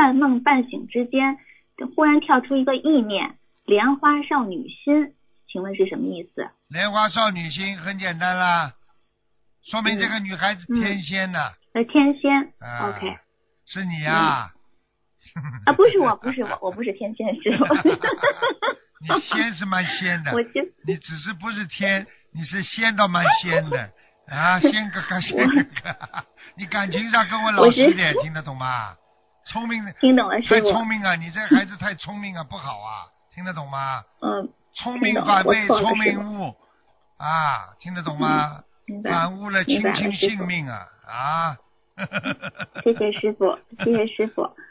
半梦半醒之间，忽然跳出一个意念，莲花少女心，请问是什么意思？ 莲花少女心很简单啦，说明这个女孩子天仙呐。 天仙。 OK。是你呀？ 不是我，我不是天仙师傅。 你仙是蛮仙的，你只是不是天，你是仙倒蛮仙的啊，仙哥哥，仙哥哥，你感情上跟我老实点，听得懂吗？聪明， 听懂了， 太聪明啊！你这孩子太聪明啊，不好啊，听得懂吗？聪明反被聪明误啊，听得懂吗？反误了卿卿性命啊！ 谢谢师傅，谢谢师傅。